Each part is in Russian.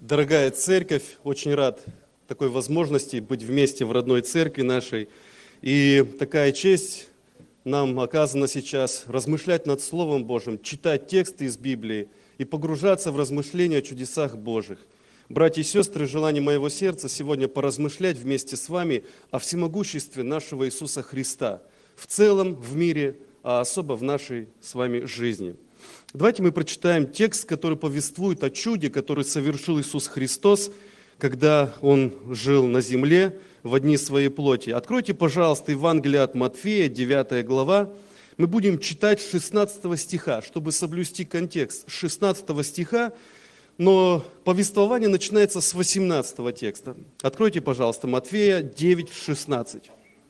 Дорогая церковь, очень рад такой возможности быть вместе в родной церкви нашей. И такая честь нам оказана сейчас размышлять над Словом Божьим, читать тексты из Библии и погружаться в размышления о чудесах Божьих. Братья и сестры, желание моего сердца сегодня поразмышлять вместе с вами о всемогуществе нашего Иисуса Христа в целом в мире, а особо в нашей с вами жизни. Давайте мы прочитаем текст, который повествует о чуде, который совершил Иисус Христос, когда Он жил на земле в дни Своей плоти. Откройте, пожалуйста, Евангелие от Матфея, 9 глава. Мы будем читать с 16 стиха, чтобы соблюсти контекст. С 16 стиха, но повествование начинается с 18 текста. Откройте, пожалуйста, Матфея 9, 16.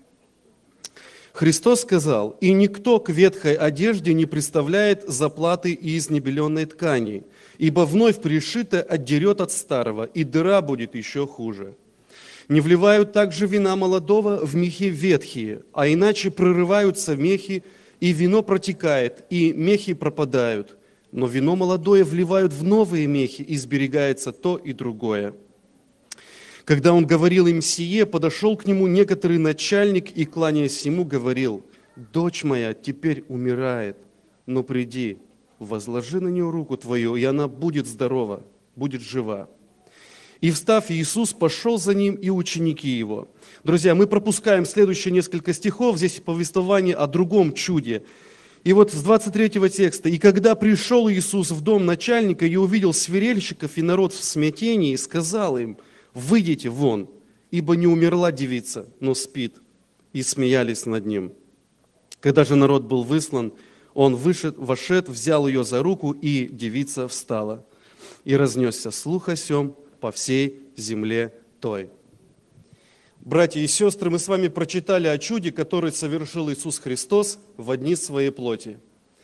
Христос сказал: «И никто к ветхой одежде не приставляет заплаты из небеленной ткани, ибо вновь пришитое отдерет от старого, и дыра будет еще хуже. Не вливают также вина молодого в мехи ветхие, а иначе прорываются мехи, и вино протекает, и мехи пропадают. Но вино молодое вливают в новые мехи, и сберегается то и другое». Когда он говорил им сие, подошел к нему некоторый начальник и, кланяясь ему, говорил: «Дочь моя теперь умирает, но приди, возложи на нее руку твою, и она будет здорова, будет жива». И встав, Иисус пошел за ним, и ученики его. Друзья, мы пропускаем следующие несколько стихов, здесь повествование о другом чуде. И вот с 23 текста: «И когда пришел Иисус в дом начальника и увидел свирельщиков и народ в смятении, сказал им: „Выйдите вон, ибо не умерла девица, но спит“, и смеялись над ним. Когда же народ был выслан, он вошед, взял ее за руку, и девица встала. И разнесся слух о сем по всей земле той». Братья и сестры, мы с вами прочитали о чуде, который совершил Иисус Христос в дни Своей плоти.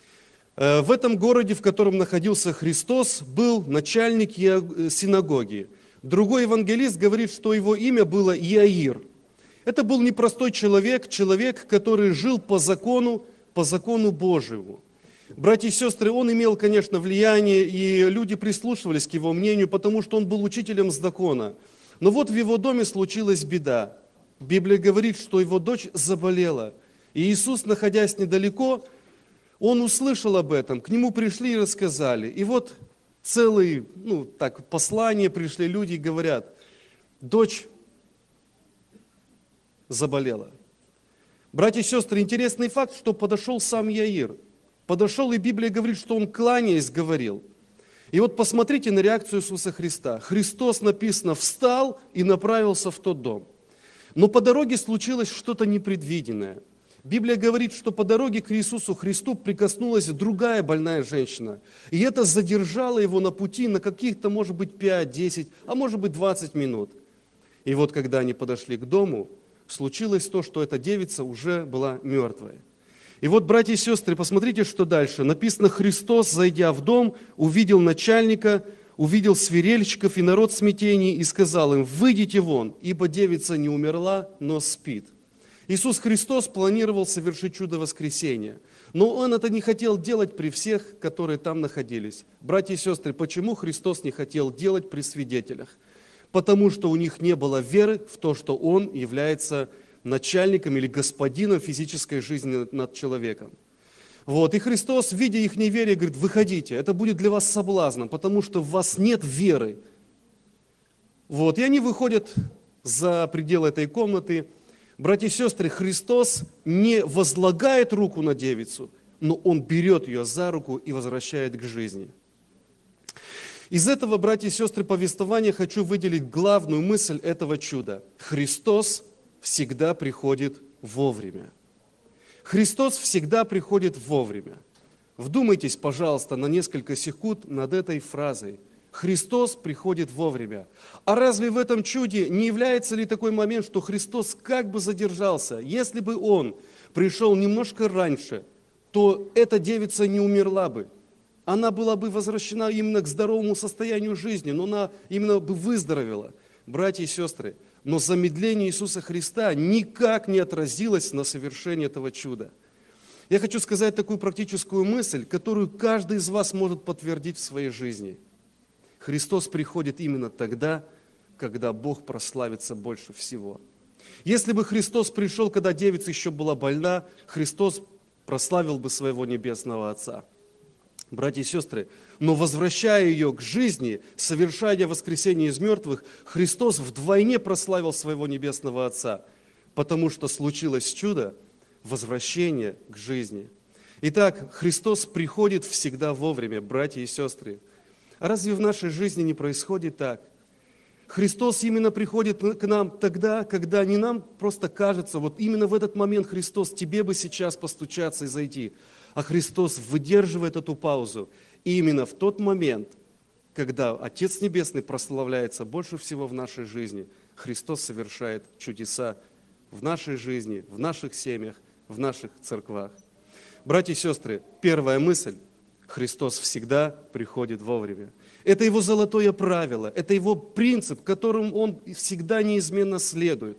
В этом городе, в котором находился Христос, был начальник синагоги. Другой евангелист говорит, что его имя было Иаир. Это был непростой человек, который жил по закону Божьему. Братья и сестры, он имел, конечно, влияние, и люди прислушивались к его мнению, потому что он был учителем закона. Но вот в его доме случилась беда. Библия говорит, что его дочь заболела. И Иисус, находясь недалеко, он услышал об этом, к нему пришли и рассказали. И вот целые, послания пришли, люди и говорят: дочь заболела. Братья и сестры, интересный факт, что подошел сам Иаир. Подошел, и Библия говорит, что он, кланяясь, говорил. И вот посмотрите на реакцию Иисуса Христа. Христос, написано, встал и направился в тот дом. Но по дороге случилось что-то непредвиденное. Библия говорит, что по дороге к Иисусу Христу прикоснулась другая больная женщина. И это задержало его на пути на каких-то, может быть, 5, 10, а может быть, 20 минут. И вот когда они подошли к дому, случилось то, что эта девица уже была мертвая. И вот, братья и сестры, посмотрите, что дальше. Написано: Христос, зайдя в дом, увидел начальника, увидел свирельщиков и народ в смятении, и сказал им: «Выйдите вон, ибо девица не умерла, но спит». Иисус Христос планировал совершить чудо воскресения, но Он это не хотел делать при всех, которые там находились. Братья и сестры, почему Христос не хотел делать при свидетелях? Потому что у них не было веры в то, что Он является начальником или господином физической жизни над человеком. И Христос, видя их неверие, говорит: «Выходите, это будет для вас соблазном, потому что в вас нет веры». И они выходят за пределы этой комнаты. Братья и сестры, Христос не возлагает руку на девицу, но Он берет ее за руку и возвращает к жизни. Из этого, братья и сестры, повествования хочу выделить главную мысль этого чуда. Христос всегда приходит вовремя. Христос всегда приходит вовремя. Вдумайтесь, пожалуйста, на несколько секунд над этой фразой. Христос приходит вовремя. А разве в этом чуде не является ли такой момент, что Христос как бы задержался? Если бы Он пришел немножко раньше, то эта девица не умерла бы. Она была бы возвращена именно к здоровому состоянию жизни, но она именно бы выздоровела. Братья и сестры, но замедление Иисуса Христа никак не отразилось на совершении этого чуда. Я хочу сказать такую практическую мысль, которую каждый из вас может подтвердить в своей жизни. Христос приходит именно тогда, когда Бог прославится больше всего. Если бы Христос пришел, когда девица еще была больна, Христос прославил бы своего Небесного Отца. Братья и сестры, но возвращая ее к жизни, совершая воскресение из мертвых, Христос вдвойне прославил своего Небесного Отца, потому что случилось чудо, возвращение к жизни. Итак, Христос приходит всегда вовремя, братья и сестры. А разве в нашей жизни не происходит так? Христос именно приходит к нам тогда, когда не нам просто кажется, вот именно в этот момент Христос, тебе бы сейчас постучаться и зайти, а Христос выдерживает эту паузу. И именно в тот момент, когда Отец Небесный прославляется больше всего в нашей жизни, Христос совершает чудеса в нашей жизни, в наших семьях, в наших церквах. Братья и сестры, первая мысль – Христос всегда приходит вовремя. Это Его золотое правило, это Его принцип, которым Он всегда неизменно следует.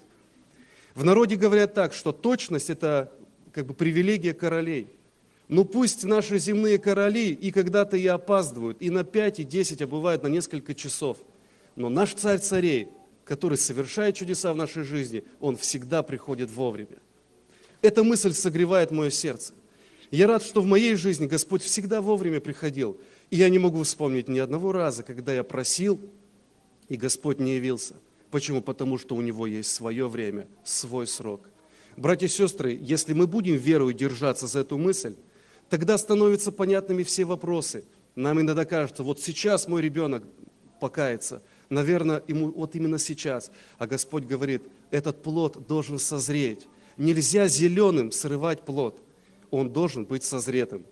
В народе говорят так, что точность – это как бы привилегия королей. Но пусть наши земные короли и когда-то и опаздывают, и на 5, и 10, а бывает на несколько часов. Но наш царь царей, который совершает чудеса в нашей жизни, Он всегда приходит вовремя. Эта мысль согревает мое сердце. Я рад, что в моей жизни Господь всегда вовремя приходил. И я не могу вспомнить ни одного раза, когда я просил, и Господь не явился. Почему? Потому что у Него есть свое время, свой срок. Братья и сестры, если мы будем верою держаться за эту мысль, тогда становятся понятными все вопросы. Нам иногда кажется, вот сейчас мой ребенок покается, наверное, ему вот именно сейчас. А Господь говорит, этот плод должен созреть. Нельзя зеленым срывать плод. Он должен быть созретым.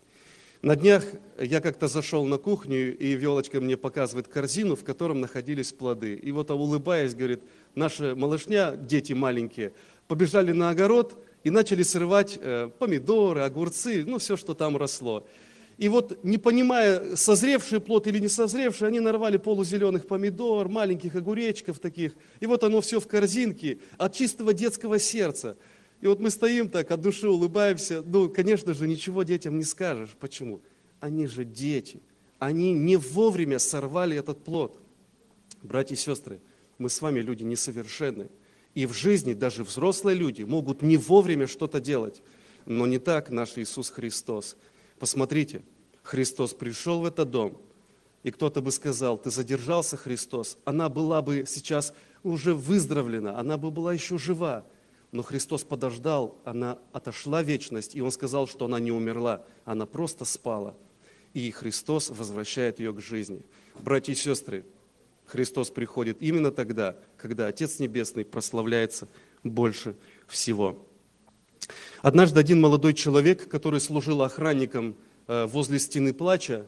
На днях я как-то зашел на кухню, и Виолочка мне показывает корзину, в котором находились плоды. И вот, улыбаясь, говорит, наша малышня, дети маленькие, побежали на огород и начали срывать помидоры, огурцы, все, что там росло. И вот, не понимая, созревший плод или не созревший, они нарвали полузеленых помидор, маленьких огуречков таких. И вот оно все в корзинке от чистого детского сердца. И вот мы стоим так, от души улыбаемся. Конечно же, ничего детям не скажешь. Почему? Они же дети. Они не вовремя сорвали этот плод. Братья и сестры, мы с вами люди несовершенны. И в жизни даже взрослые люди могут не вовремя что-то делать. Но не так наш Иисус Христос. Посмотрите, Христос пришел в этот дом, и кто-то бы сказал, ты задержался, Христос, она была бы сейчас уже выздоровлена, она бы была еще жива. Но Христос подождал, она отошла в вечность, и Он сказал, что она не умерла, она просто спала. И Христос возвращает ее к жизни. Братья и сестры, Христос приходит именно тогда, когда Отец Небесный прославляется больше всего. Однажды один молодой человек, который служил охранником возле стены плача,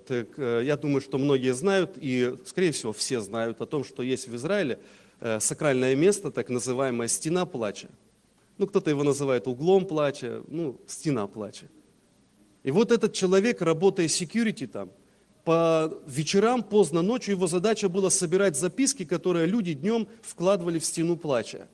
я думаю, что многие знают, и, скорее всего, все знают о том, что есть в Израиле сакральное место, так называемая стена плача. Кто-то его называет углом плача, стена плача. И вот этот человек, работая security там, по вечерам, поздно ночью, его задача была собирать записки, которые люди днем вкладывали в стену плача.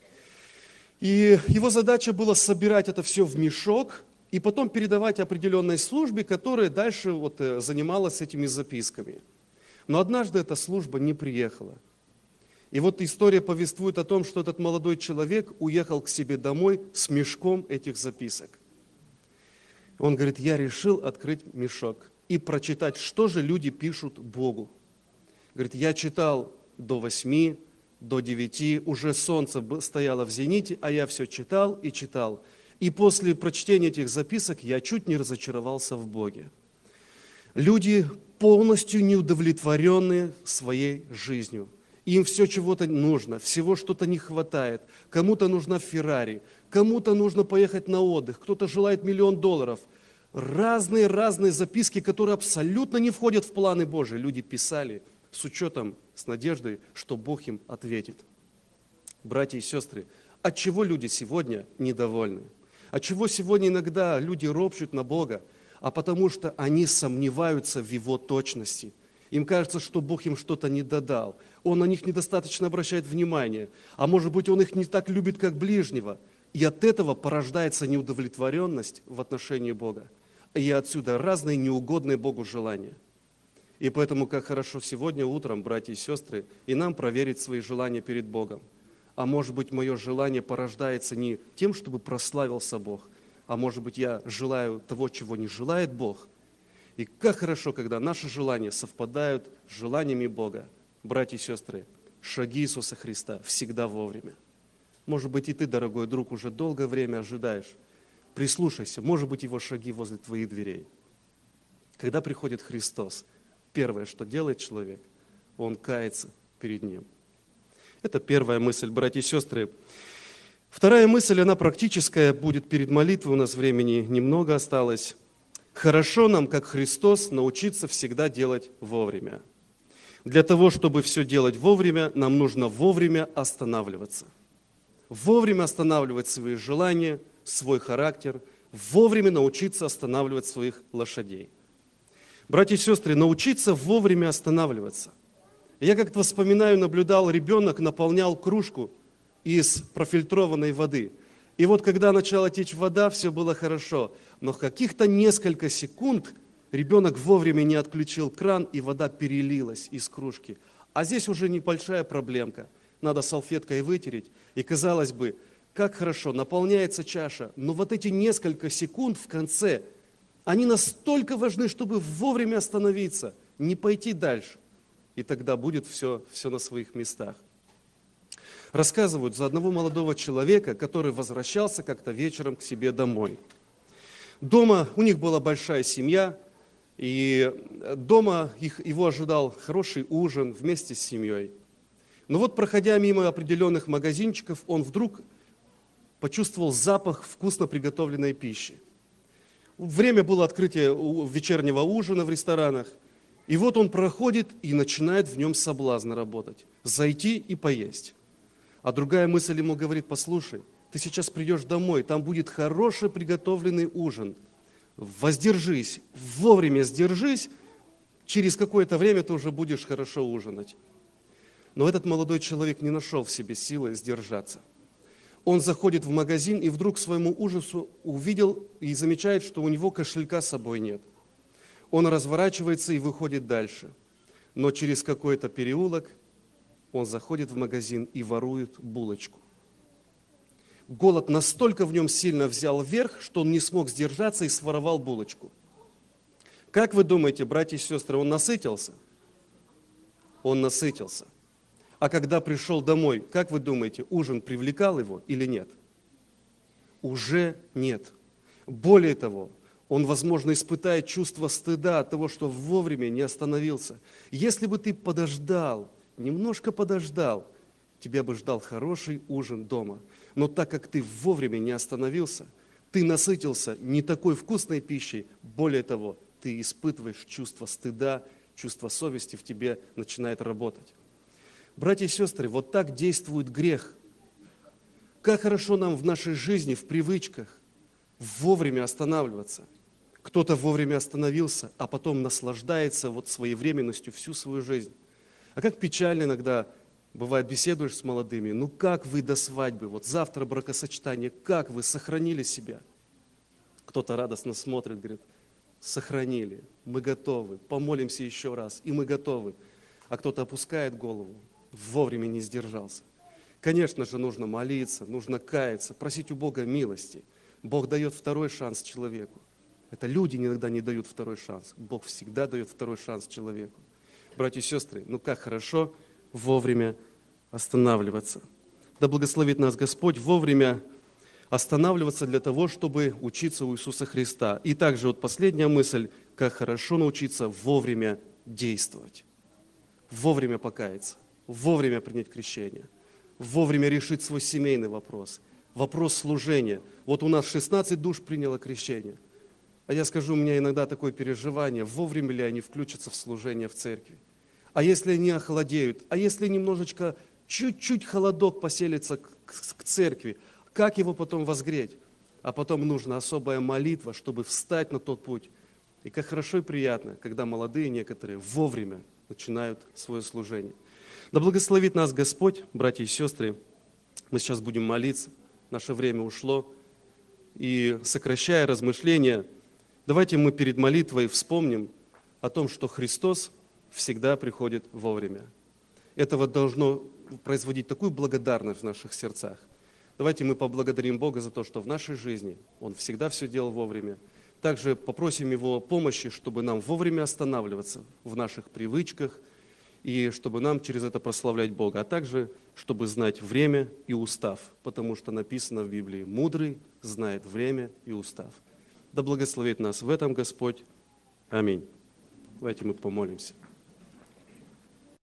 И его задача была собирать это все в мешок и потом передавать определенной службе, которая дальше занималась этими записками. Но однажды эта служба не приехала. И вот история повествует о том, что этот молодой человек уехал к себе домой с мешком этих записок. Он говорит, я решил открыть мешок и прочитать, что же люди пишут Богу. Говорит, я читал до 8, до 9, уже солнце стояло в зените, а я все читал и читал. И после прочтения этих записок я чуть не разочаровался в Боге. Люди полностью неудовлетворенные своей жизнью. Им все чего-то нужно, всего что-то не хватает. Кому-то нужна Феррари, кому-то нужно поехать на отдых, кто-то желает $1 миллион. Разные записки, которые абсолютно не входят в планы Божии. Люди писали с учетом, с надеждой, что Бог им ответит. Братья и сестры, от чего люди сегодня недовольны? От чего сегодня иногда люди ропщут на Бога? А потому что они сомневаются в Его точности. Им кажется, что Бог им что-то не додал. Он на них недостаточно обращает внимание. А может быть, Он их не так любит, как ближнего. И от этого порождается неудовлетворенность в отношении Бога. И отсюда разные неугодные Богу желания. И поэтому, как хорошо сегодня утром, братья и сестры, и нам проверить свои желания перед Богом. А может быть, мое желание порождается не тем, чтобы прославился Бог, а может быть, я желаю того, чего не желает Бог. И как хорошо, когда наши желания совпадают с желаниями Бога. Братья и сестры, шаги Иисуса Христа всегда вовремя. Может быть, и ты, дорогой друг, уже долгое время ожидаешь. Прислушайся, может быть, Его шаги возле твоих дверей. Когда приходит Христос, первое, что делает человек, он кается перед Ним. Это первая мысль, братья и сестры. Вторая мысль, она практическая, будет перед молитвой, у нас времени немного осталось. Хорошо нам, как Христос, научиться всегда делать вовремя. Для того, чтобы все делать вовремя, нам нужно вовремя останавливаться. Вовремя останавливать свои желания, свой характер, вовремя научиться останавливать своих лошадей. Братья и сестры, научиться вовремя останавливаться. Я как-то вспоминаю, наблюдал, ребенок наполнял кружку из профильтрованной воды. И вот когда начала течь вода, все было хорошо. Но в каких-то несколько секунд ребенок вовремя не отключил кран, и вода перелилась из кружки. А здесь уже небольшая проблемка. Надо салфеткой вытереть. И казалось бы, как хорошо, наполняется чаша. Но вот эти несколько секунд в конце, они настолько важны, чтобы вовремя остановиться, не пойти дальше. И тогда будет все на своих местах. Рассказывают за одного молодого человека, который возвращался как-то вечером к себе домой. Дома у них была большая семья, и дома его ожидал хороший ужин вместе с семьей. Но вот, проходя мимо определенных магазинчиков, он вдруг почувствовал запах вкусно приготовленной пищи. Время было открытия вечернего ужина в ресторанах. И вот он проходит и начинает в нем соблазн работать. Зайти и поесть. А другая мысль ему говорит: послушай, ты сейчас придешь домой, там будет хороший приготовленный ужин. Воздержись, вовремя сдержись, через какое-то время ты уже будешь хорошо ужинать. Но этот молодой человек не нашел в себе силы сдержаться. Он заходит в магазин и вдруг к своему ужасу увидел и замечает, что у него кошелька с собой нет. Он разворачивается и выходит дальше. Но через какой-то переулок он заходит в магазин и ворует булочку. Голод настолько в нем сильно взял верх, что он не смог сдержаться и своровал булочку. Как вы думаете, братья и сестры, он насытился? Он насытился. А когда пришел домой, как вы думаете, ужин привлекал его или нет? Уже нет. Более того, он, возможно, испытает чувство стыда от того, что вовремя не остановился. Если бы ты подождал, немножко подождал, тебя бы ждал хороший ужин дома. Но так как ты вовремя не остановился, ты насытился не такой вкусной пищей, более того, ты испытываешь чувство стыда, чувство совести в тебе начинает работать. Братья и сестры, вот так действует грех. Как хорошо нам в нашей жизни, в привычках вовремя останавливаться. Кто-то вовремя остановился, а потом наслаждается вот своевременностью всю свою жизнь. А как печально иногда бывает, беседуешь с молодыми, ну как вы до свадьбы, вот завтра бракосочетание, как вы сохранили себя? Кто-то радостно смотрит, говорит: сохранили, мы готовы, помолимся еще раз, и мы готовы. А кто-то опускает голову, вовремя не сдержался. Конечно же, нужно молиться, нужно каяться, просить у Бога милости. Бог дает второй шанс человеку. Это люди иногда не дают второй шанс. Бог всегда дает второй шанс человеку. Братья и сестры, ну как хорошо вовремя останавливаться. Да благословит нас Господь вовремя останавливаться для того, чтобы учиться у Иисуса Христа. И также вот последняя мысль, как хорошо научиться вовремя действовать. Вовремя покаяться, вовремя принять крещение, вовремя решить свой семейный вопрос, вопрос служения. Вот у нас 16 душ приняло крещение. А я скажу, у меня иногда такое переживание, вовремя ли они включатся в служение в церкви. А если они охладеют, а если немножечко, чуть-чуть холодок поселится к церкви, как его потом возгреть? А потом нужна особая молитва, чтобы встать на тот путь. И как хорошо и приятно, когда молодые некоторые вовремя начинают свое служение. Да благословит нас Господь, братья и сестры. Мы сейчас будем молиться, наше время ушло. И сокращая размышления, давайте мы перед молитвой вспомним о том, что Христос всегда приходит вовремя. Это вот должно производить такую благодарность в наших сердцах. Давайте мы поблагодарим Бога за то, что в нашей жизни Он всегда все делал вовремя. Также попросим Его помощи, чтобы нам вовремя останавливаться в наших привычках, и чтобы нам через это прославлять Бога, а также, чтобы знать время и устав, потому что написано в Библии: «Мудрый знает время и устав». Да благословит нас в этом Господь. Аминь. Давайте мы помолимся.